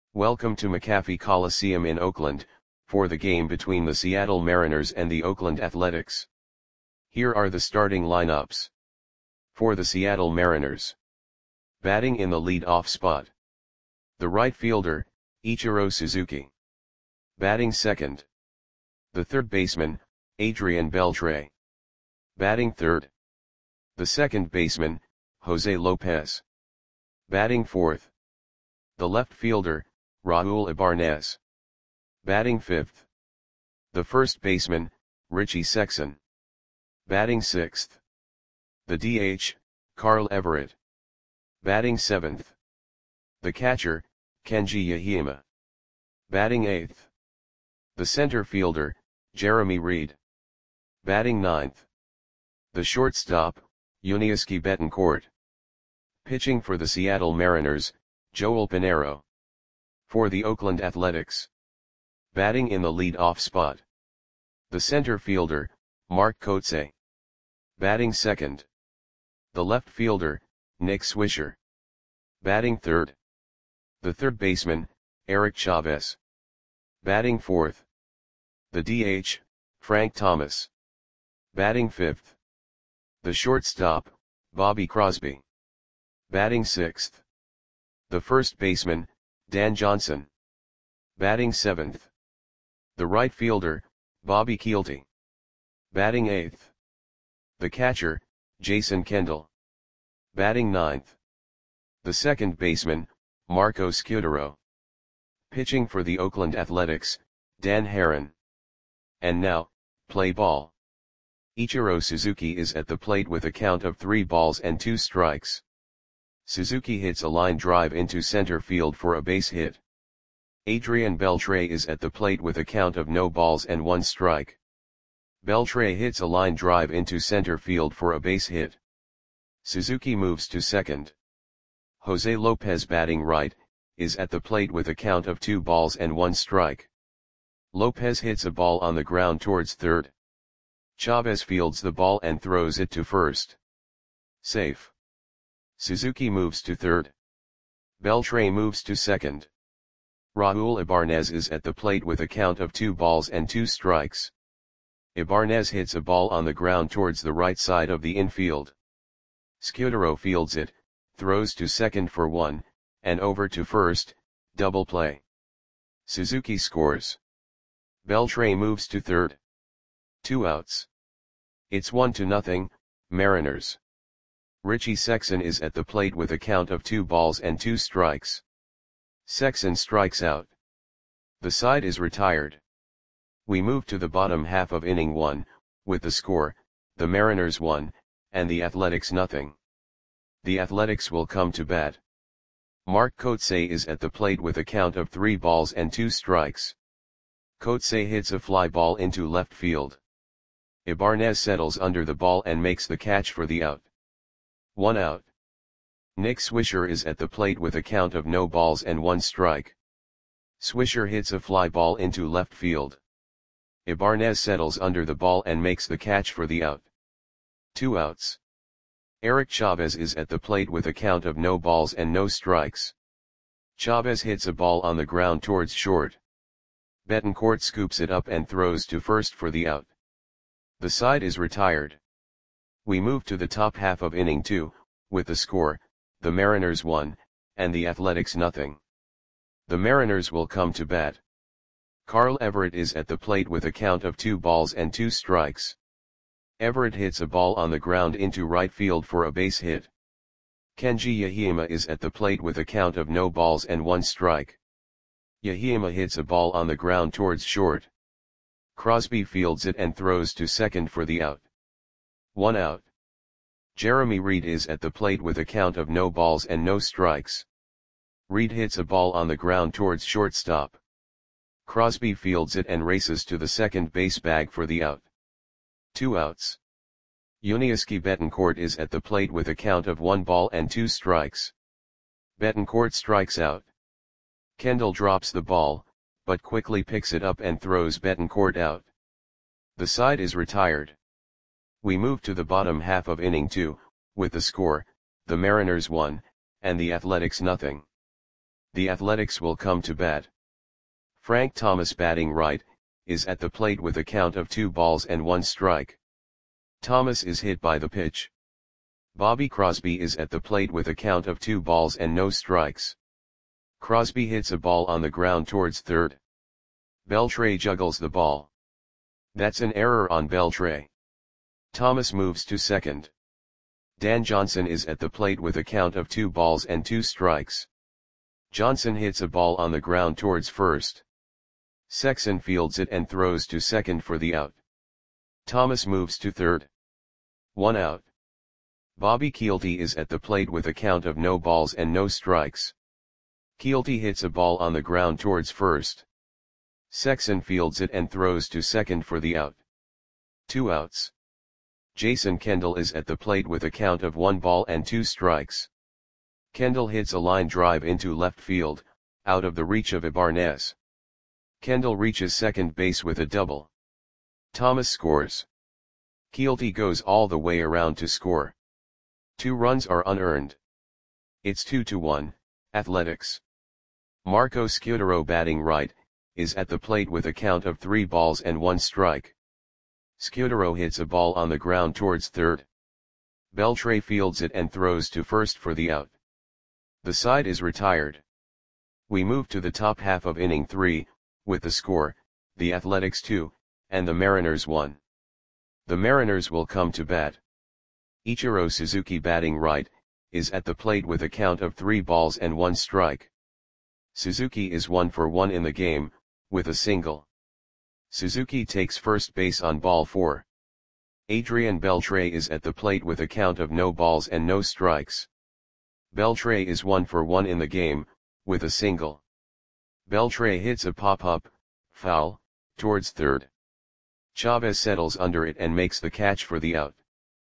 Welcome to McAfee Coliseum in Oakland, for the game between the Seattle Mariners and the Oakland Athletics. Here are the starting lineups. For the Seattle Mariners. Batting in the lead-off spot. The right fielder, Ichiro Suzuki. Batting second. The third baseman, Adrian Beltre. Batting third. The second baseman, Jose Lopez. Batting fourth. The left fielder, Raul Ibanez. Batting fifth. The first baseman, Richie Sexson. Batting sixth. The DH, Carl Everett. Batting seventh. The catcher, Kenji Yahima. Batting eighth. The center fielder, Jeremy Reed. Batting ninth. The shortstop, Yuniesky Betancourt. Pitching for the Seattle Mariners, Joel Pinheiro. For the Oakland Athletics. Batting in the lead-off spot. The center fielder, Mark Kotsay. Batting second. The left fielder, Nick Swisher. Batting third. The third baseman, Eric Chavez. Batting fourth. The DH, Frank Thomas. Batting fifth. The shortstop, Bobby Crosby. Batting sixth. The first baseman, Dan Johnson. Batting seventh. The right fielder, Bobby Kielty. Batting eighth. The catcher, Jason Kendall. Batting ninth. The second baseman, Marco Scudero. Pitching for the Oakland Athletics, Dan Haren. And now, play ball. Ichiro Suzuki is at the plate with a count of 3 balls and 2 strikes. Suzuki hits a line drive into center field for a base hit. Adrian Beltre is at the plate with a count of no balls and 1 strike. Beltre hits a line drive into center field for a base hit. Suzuki moves to second. Jose Lopez, batting right, is at the plate with a count of 2 balls and 1 strike. Lopez hits a ball on the ground towards third. Chavez fields the ball and throws it to first. Safe. Suzuki moves to third. Beltre moves to second. Raul Ibanez is at the plate with a count of 2 balls and 2 strikes. Ibanez hits a ball on the ground towards the right side of the infield. Scudero fields it, throws to second for 1, and over to first, double play. Suzuki scores. Beltre moves to third. 2 outs. It's 1-0, Mariners. Richie Sexson is at the plate with a count of 2 balls and 2 strikes. Sexson strikes out. The side is retired. We move to the bottom half of inning 1, with the score, the Mariners 1, and the Athletics 0. The Athletics will come to bat. Mark Kotsay is at the plate with a count of 3 balls and 2 strikes. Kotsay hits a fly ball into left field. Ibanez settles under the ball and makes the catch for the out. 1 out. Nick Swisher is at the plate with a count of no balls and 1 strike. Swisher hits a fly ball into left field. Ibanez settles under the ball and makes the catch for the out. 2 outs. Eric Chavez is at the plate with a count of no balls and no strikes. Chavez hits a ball on the ground towards short. Betancourt scoops it up and throws to first for the out. The side is retired. We move to the top half of inning 2, with the score, the Mariners 1, and the Athletics 0. The Mariners will come to bat. Carl Everett is at the plate with a count of 2 balls and 2 strikes. Everett hits a ball on the ground into right field for a base hit. Kenji Yahima is at the plate with a count of no balls and 1 strike. Yahima hits a ball on the ground towards short. Crosby fields it and throws to second for the out. 1 out. Jeremy Reed is at the plate with a count of no balls and no strikes. Reed hits a ball on the ground towards shortstop. Crosby fields it and races to the second base bag for the out. 2 outs. Yuniesky Betancourt is at the plate with a count of 1 ball and 2 strikes. Betancourt strikes out. Kendall drops the ball, but quickly picks it up and throws Betancourt out. The side is retired. We move to the bottom half of inning 2, with the score, the Mariners 1, and the Athletics 0. The Athletics will come to bat. Frank Thomas batting right, is at the plate with a count of 2 balls and 1 strike. Thomas is hit by the pitch. Bobby Crosby is at the plate with a count of 2 balls and no strikes. Crosby hits a ball on the ground towards third. Beltre juggles the ball. That's an error on Beltre. Thomas moves to second. Dan Johnson is at the plate with a count of 2 balls and 2 strikes. Johnson hits a ball on the ground towards first. Sexson fields it and throws to second for the out. Thomas moves to third. 1 out. Bobby Kielty is at the plate with a count of no balls and no strikes. Kielty hits a ball on the ground towards first. Sexson fields it and throws to second for the out. 2 outs. Jason Kendall is at the plate with a count of 1 ball and 2 strikes. Kendall hits a line drive into left field, out of the reach of Ibanez. Kendall reaches second base with a double. Thomas scores. Kielty goes all the way around to score. 2 runs are unearned. It's 2-1, Athletics. Marco Scutaro batting right, is at the plate with a count of 3 balls and 1 strike. Scutaro hits a ball on the ground towards third. Beltre fields it and throws to first for the out. The side is retired. We move to the top half of inning 3, with the score, the Athletics 2, and the Mariners 1. The Mariners will come to bat. Ichiro Suzuki batting right, is at the plate with a count of 3 balls and 1 strike. Suzuki is 1 for 1 in the game, with a single. Suzuki takes first base on ball 4. Adrian Beltre is at the plate with a count of no balls and no strikes. Beltre is 1 for 1 in the game, with a single. Beltre hits a pop-up, foul, towards third. Chavez settles under it and makes the catch for the out.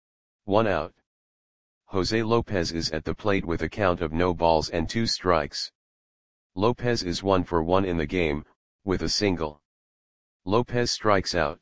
1 out. Jose Lopez is at the plate with a count of no balls and 2 strikes. Lopez is 1 for 1 in the game, with a single. Lopez strikes out.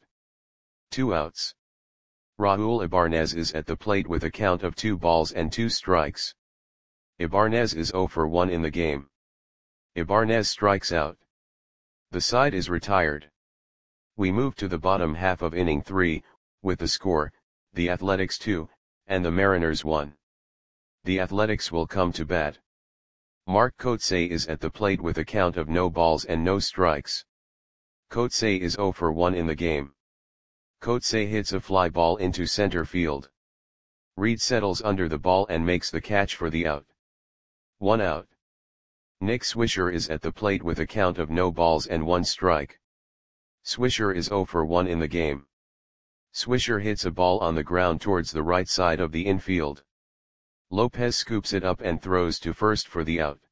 2 outs. Raul Ibanez is at the plate with a count of 2 balls and 2 strikes. Ibanez is 0 for 1 in the game. Ibanez strikes out. The side is retired. We move to the bottom half of inning 3, with the score, the Athletics 2, and the Mariners 1. The Athletics will come to bat. Mark Kotsay is at the plate with a count of no balls and no strikes. Kotsay is 0 for 1 in the game. Kotsay hits a fly ball into center field. Reed settles under the ball and makes the catch for the out. 1 out. Nick Swisher is at the plate with a count of no balls and 1 strike. Swisher is 0 for 1 in the game. Swisher hits a ball on the ground towards the right side of the infield. Lopez scoops it up and throws to first for the out.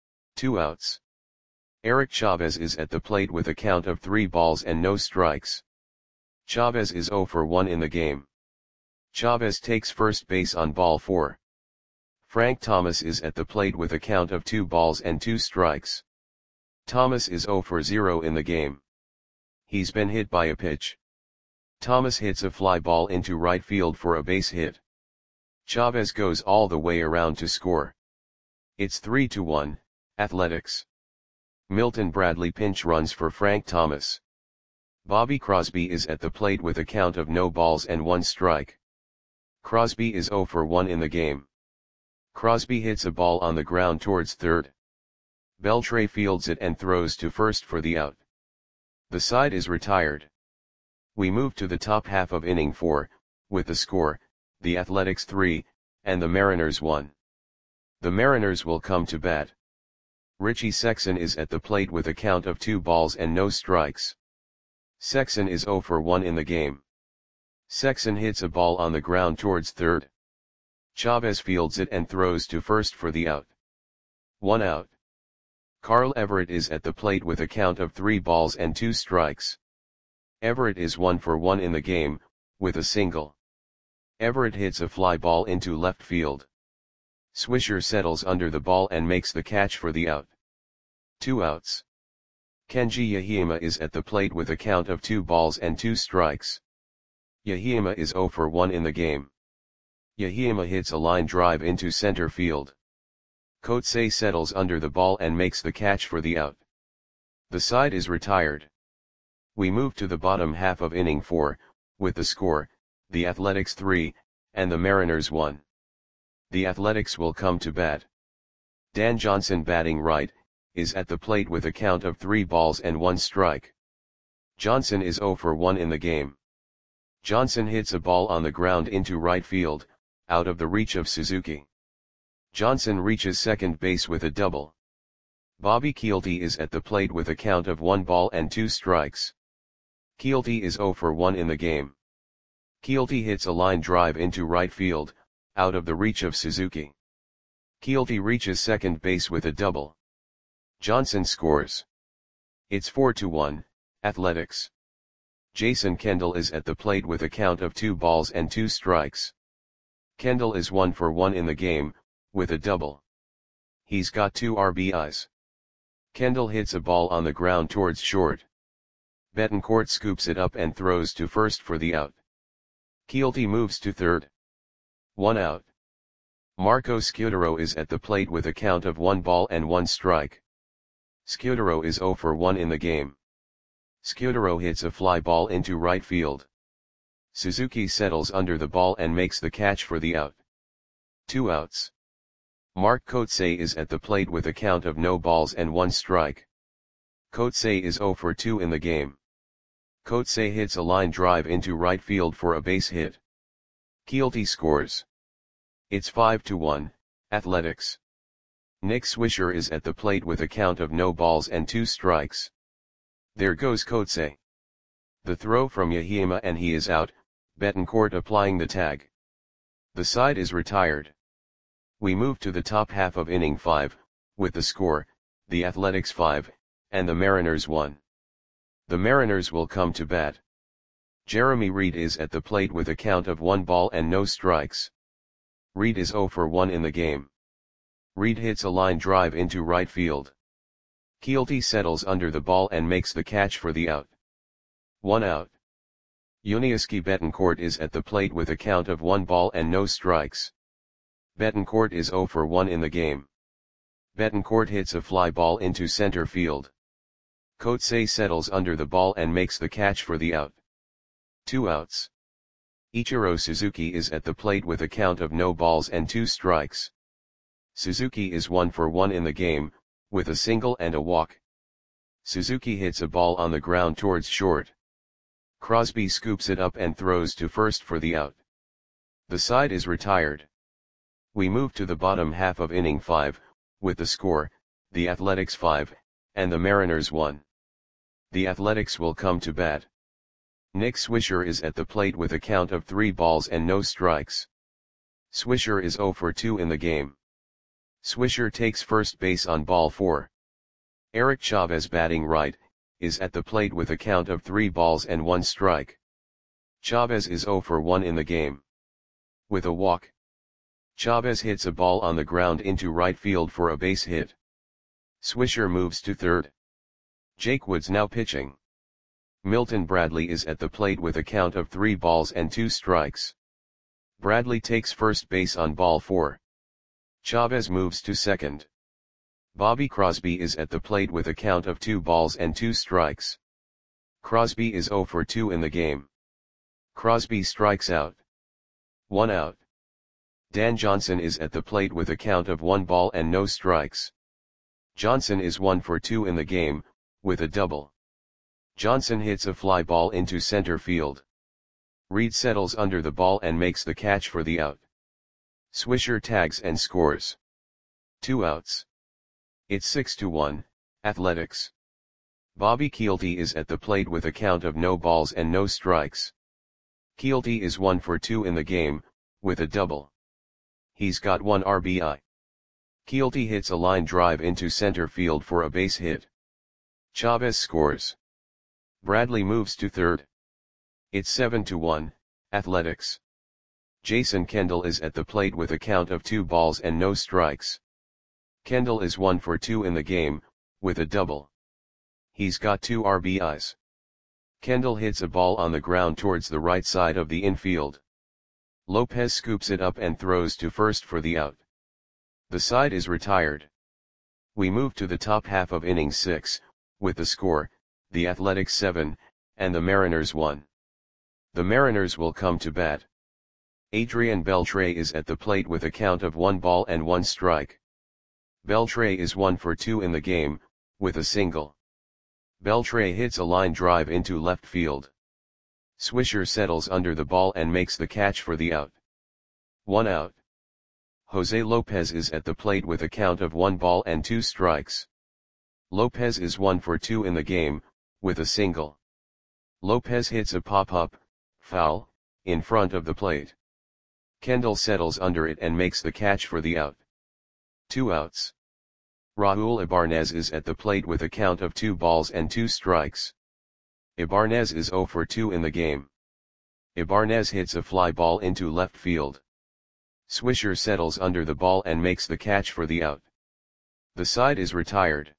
2 outs. Eric Chavez is at the plate with a count of 3 balls and no strikes. Chavez is 0 for 1 in the game. Chavez takes first base on ball 4. Frank Thomas is at the plate with a count of 2 balls and 2 strikes. Thomas is 0 for 0 in the game. He's been hit by a pitch. Thomas hits a fly ball into right field for a base hit. Chavez goes all the way around to score. It's 3-1, Athletics. Milton Bradley pinch runs for Frank Thomas. Bobby Crosby is at the plate with a count of no balls and 1 strike. Crosby is 0 for 1 in the game. Crosby hits a ball on the ground towards third. Beltre fields it and throws to first for the out. The side is retired. We move to the top half of inning 4, with the score, the Athletics 3, and the Mariners 1. The Mariners will come to bat. Richie Sexson is at the plate with a count of 2 balls and no strikes. Sexson is 0 for 1 in the game. Sexson hits a ball on the ground towards third. Chavez fields it and throws to first for the out. 1 out. Carl Everett is at the plate with a count of 3 balls and 2 strikes. Everett is 1 for 1 in the game, with a single. Everett hits a fly ball into left field. Swisher settles under the ball and makes the catch for the out. 2 outs. Kenji Yahima is at the plate with a count of 2 balls and 2 strikes. Yahima is 0 for 1 in the game. Yahima hits a line drive into center field. Coetzee settles under the ball and makes the catch for the out. The side is retired. We move to the bottom half of inning 4, with the score, the Athletics 3, and the Mariners 1. The Athletics will come to bat. Dan Johnson, batting right, is at the plate with a count of 3 balls and 1 strike. Johnson is 0 for 1 in the game. Johnson hits a ball on the ground into right field, out of the reach of Suzuki. Johnson reaches second base with a double. Bobby Kielty is at the plate with a count of 1 ball and 2 strikes. Kielty is 0 for 1 in the game. Kielty hits a line drive into right field, out of the reach of Suzuki. Kielty reaches second base with a double. Johnson scores. It's 4-1, Athletics. Jason Kendall is at the plate with a count of 2 balls and 2 strikes. Kendall is 1 for 1 in the game, with a double. He's got 2 RBIs. Kendall hits a ball on the ground towards short. Betancourt scoops it up and throws to first for the out. Kielty moves to third. 1 out. Marco Scutaro is at the plate with a count of 1 ball and 1 strike. Scutaro is 0 for 1 in the game. Scutaro hits a fly ball into right field. Suzuki settles under the ball and makes the catch for the out. 2 outs. Mark Coetzee is at the plate with a count of no balls and 1 strike. Coetzee is 0 for 2 in the game. Coetzee hits a line drive into right field for a base hit. Kielty scores. It's 5-1, Athletics. Nick Swisher is at the plate with a count of no balls and 2 strikes. There goes Coetzee. The throw from Yahima and he is out, Betancourt applying the tag. The side is retired. We move to the top half of inning 5, with the score, the Athletics 5, and the Mariners 1. The Mariners will come to bat. Jeremy Reed is at the plate with a count of 1 ball and no strikes. Reed is 0 for 1 in the game. Reed hits a line drive into right field. Kielty settles under the ball and makes the catch for the out. 1 out. Yuniesky Betancourt is at the plate with a count of 1 ball and no strikes. Betancourt is 0 for 1 in the game. Betancourt hits a fly ball into center field. Coetzee settles under the ball and makes the catch for the out. 2 outs. Ichiro Suzuki is at the plate with a count of no balls and 2 strikes. Suzuki is 1 for 1 in the game, with a single and a walk. Suzuki hits a ball on the ground towards short. Crosby scoops it up and throws to first for the out. The side is retired. We move to the bottom half of inning 5, with the score, the Athletics 5, and the Mariners 1. The Athletics will come to bat. Nick Swisher is at the plate with a count of 3 balls and no strikes. Swisher is 0 for 2 in the game. Swisher takes first base on ball 4. Eric Chavez, batting right, is at the plate with a count of 3 balls and 1 strike. Chavez is 0 for 1 in the game. With a walk. Chavez hits a ball on the ground into right field for a base hit. Swisher moves to third. Jake Woods now pitching. Milton Bradley is at the plate with a count of 3 balls and 2 strikes. Bradley takes first base on ball 4. Chavez moves to second. Bobby Crosby is at the plate with a count of 2 balls and 2 strikes. Crosby is 0 for 2 in the game. Crosby strikes out. 1 out. Dan Johnson is at the plate with a count of 1 ball and no strikes. Johnson is 1 for 2 in the game, with a double. Johnson hits a fly ball into center field. Reed settles under the ball and makes the catch for the out. Swisher tags and scores. 2 outs. It's 6-1, Athletics. Bobby Kielty is at the plate with a count of no balls and no strikes. Kielty is 1 for 2 in the game, with a double. He's got 1 RBI. Kielty hits a line drive into center field for a base hit. Chavez scores. Bradley moves to third. It's 7-1, Athletics. Jason Kendall is at the plate with a count of 2 balls and no strikes. Kendall is 1 for 2 in the game, with a double. He's got 2 RBIs. Kendall hits a ball on the ground towards the right side of the infield. Lopez scoops it up and throws to first for the out. The side is retired. We move to the top half of inning 6, with the score, the Athletics 7, and the Mariners 1. The Mariners will come to bat. Adrian Beltre is at the plate with a count of 1 ball and 1 strike. Beltre is 1 for 2 in the game, with a single. Beltre hits a line drive into left field. Swisher settles under the ball and makes the catch for the out. 1 out. Jose Lopez is at the plate with a count of 1 ball and 2 strikes. Lopez is 1 for 2 in the game, with a single. Lopez hits a pop-up, foul, in front of the plate. Kendall settles under it and makes the catch for the out. 2 outs. Raul Ibanez is at the plate with a count of 2 balls and 2 strikes. Ibanez is 0 for 2 in the game. Ibanez hits a fly ball into left field. Swisher settles under the ball and makes the catch for the out. The side is retired.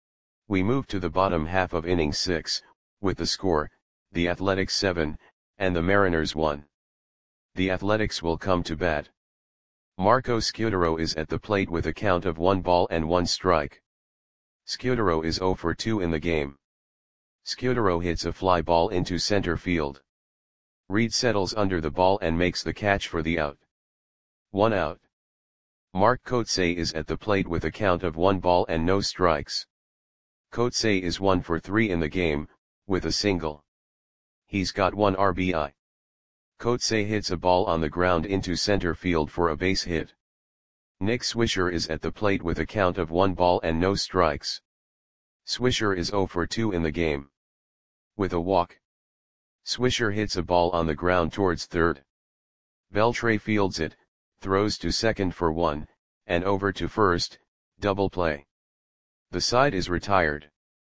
We move to the bottom half of inning 6, with the score, the Athletics 7, and the Mariners 1. The Athletics will come to bat. Marco Scutaro is at the plate with a count of 1 ball and 1 strike. Scutaro is 0 for 2 in the game. Scutaro hits a fly ball into center field. Reed settles under the ball and makes the catch for the out. 1 out. Mark Kotsay is at the plate with a count of 1 ball and no strikes. Kotsay is 1 for 3 in the game, with a single. He's got 1 RBI. Kotsay hits a ball on the ground into center field for a base hit. Nick Swisher is at the plate with a count of 1 ball and no strikes. Swisher is 0 for 2 in the game. With a walk. Swisher hits a ball on the ground towards third. Beltre fields it, throws to second for 1, and over to first, double play. The side is retired.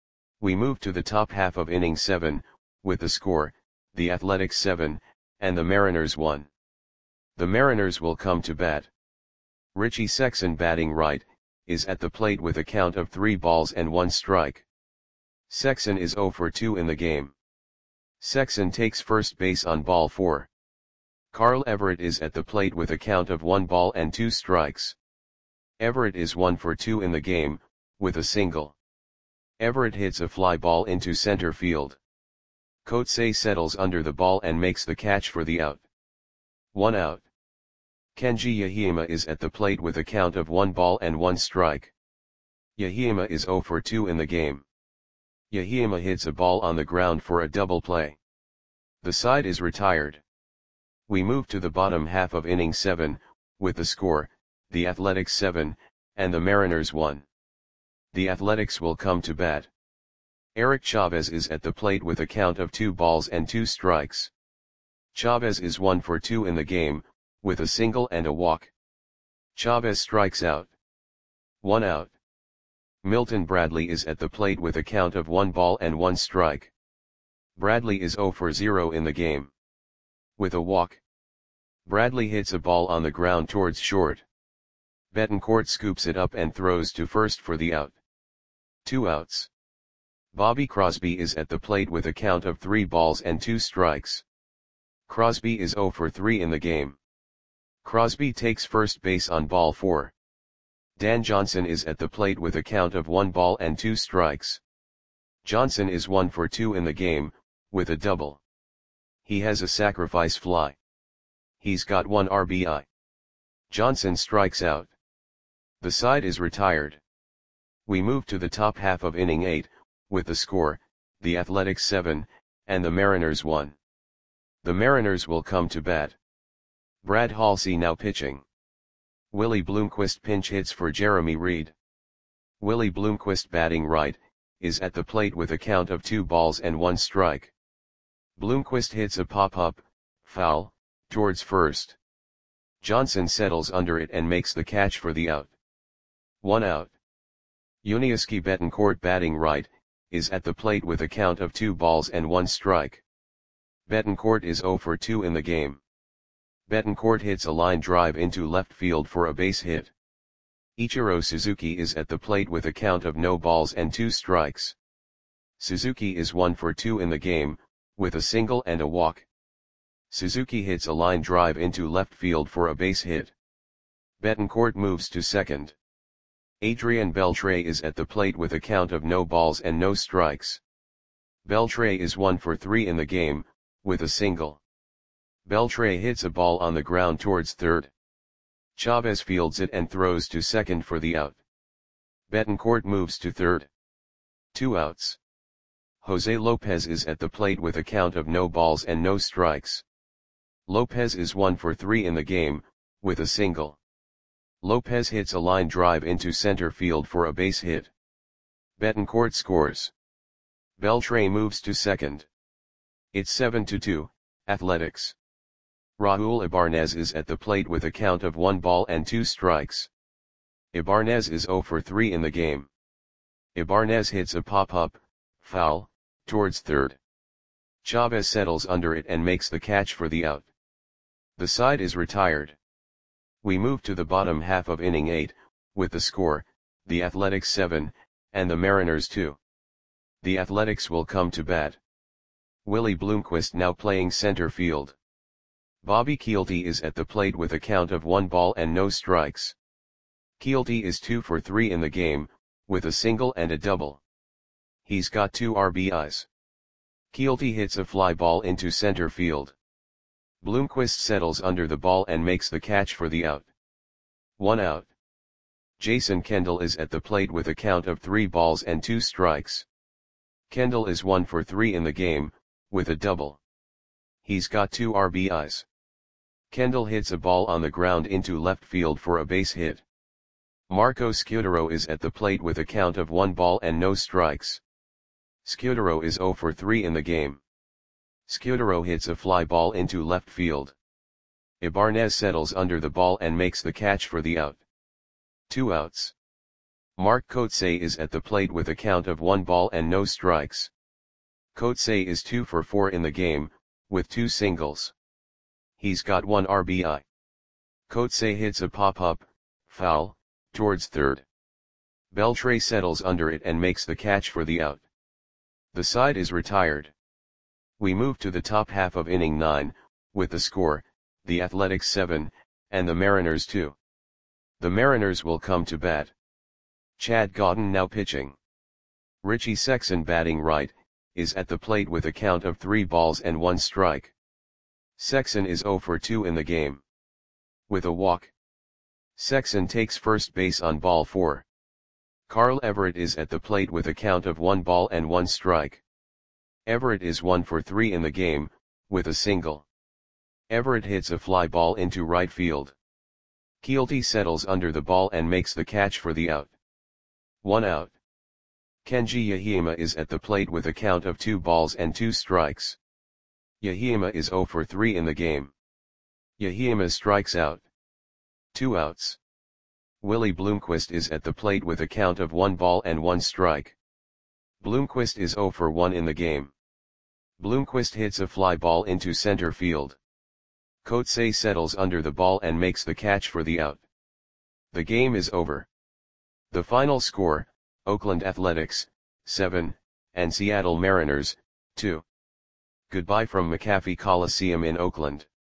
We move to the top half of inning 7, with the score, the Athletics 7, and the Mariners 1. The Mariners will come to bat. Richie Sexson, batting right, is at the plate with a count of 3 balls and 1 strike. Sexson is 0 for 2 in the game. Sexson takes first base on ball 4. Carl Everett is at the plate with a count of 1 ball and 2 strikes. Everett is 1 for 2 in the game, with a single. Everett hits a fly ball into center field. Kotsay settles under the ball and makes the catch for the out. 1 out. Kenji Yahima is at the plate with a count of 1 ball and 1 strike. Yahima is 0 for 2 in the game. Yahima hits a ball on the ground for a double play. The side is retired. We move to the bottom half of inning 7, with the score, the Athletics 7, and the Mariners 1. The Athletics will come to bat. Eric Chavez is at the plate with a count of 2 balls and 2 strikes. Chavez is 1 for 2 in the game, with a single and a walk. Chavez strikes out. 1 out. Milton Bradley is at the plate with a count of 1 ball and 1 strike. Bradley is 0 for 0 in the game. With a walk. Bradley hits a ball on the ground towards short. Betancourt scoops it up and throws to first for the out. 2 outs. Bobby Crosby is at the plate with a count of 3 balls and 2 strikes. Crosby is 0 for 3 in the game. Crosby takes first base on ball 4. Dan Johnson is at the plate with a count of 1 ball and 2 strikes. Johnson is 1 for 2 in the game, with a double. He has a sacrifice fly. He's got 1 RBI. Johnson strikes out. The side is retired. We move to the top half of inning 8, with the score, the Athletics 7, and the Mariners 1. The Mariners will come to bat. Brad Halsey now pitching. Willie Bloomquist pinch hits for Jeremy Reed. Willie Bloomquist, batting right, is at the plate with a count of 2 balls and 1 strike. Bloomquist hits a pop-up, foul, towards first. Johnson settles under it and makes the catch for the out. 1 out. Yuniesky Betancourt, batting right, is at the plate with a count of 2 balls and 1 strike. Betancourt is 0 for 2 in the game. Betancourt hits a line drive into left field for a base hit. Ichiro Suzuki is at the plate with a count of no balls and 2 strikes. Suzuki is 1 for 2 in the game, with a single and a walk. Suzuki hits a line drive into left field for a base hit. Betancourt moves to second. Adrian Beltre is at the plate with a count of no balls and no strikes. Beltre is 1 for 3 in the game, with a single. Beltre hits a ball on the ground towards third. Chavez fields it and throws to second for the out. Betancourt moves to third. 2 outs. Jose Lopez is at the plate with a count of no balls and no strikes. Lopez is 1 for 3 in the game, with a single. Lopez hits a line drive into center field for a base hit. Betancourt scores. Beltre moves to second. It's 7-2, Athletics. Raul Ibanez is at the plate with a count of 1 ball and 2 strikes. Ibanez is 0 for 3 in the game. Ibanez hits a pop-up, foul, towards third. Chavez settles under it and makes the catch for the out. The side is retired. We move to the bottom half of inning 8, with the score, the Athletics 7, and the Mariners 2. The Athletics will come to bat. Willie Bloomquist now playing center field. Bobby Kielty is at the plate with a count of 1 ball and no strikes. Kielty is 2 for 3 in the game, with a single and a double. He's got 2 RBIs. Kielty hits a fly ball into center field. Bloomquist settles under the ball and makes the catch for the out. 1 out. Jason Kendall is at the plate with a count of 3 balls and 2 strikes. Kendall is 1 for 3 in the game, with a double. He's got 2 RBIs. Kendall hits a ball on the ground into left field for a base hit. Marco Scudero is at the plate with a count of 1 ball and no strikes. Scudero is 0 for 3 in the game. Scudero hits a fly ball into left field. Ibanez settles under the ball and makes the catch for the out. 2 outs. Mark Kotsay is at the plate with a count of 1 ball and no strikes. Kotsay is 2 for 4 in the game, with 2 singles. He's got 1 RBI. Kotsay hits a pop-up, foul, towards third. Beltre settles under it and makes the catch for the out. The side is retired. We move to the top half of inning 9, with the score, the Athletics 7, and the Mariners 2. The Mariners will come to bat. Chad Godin now pitching. Richie Sexson batting right, is at the plate with a count of 3 balls and 1 strike. Sexson is 0 for 2 in the game. With a walk. Sexson takes first base on ball 4. Carl Everett is at the plate with a count of 1 ball and 1 strike. Everett is 1 for 3 in the game, with a single. Everett hits a fly ball into right field. Kielty settles under the ball and makes the catch for the out. 1 out. Kenji Yahima is at the plate with a count of 2 balls and 2 strikes. Yahima is 0 for 3 in the game. Yahima strikes out. 2 outs. Willie Bloomquist is at the plate with a count of 1 ball and 1 strike. Bloomquist is 0 for 1 in the game. Bloomquist hits a fly ball into center field. Kotsay settles under the ball and makes the catch for the out. The game is over. The final score, Oakland Athletics, 7, and Seattle Mariners, 2. Goodbye from McAfee Coliseum in Oakland.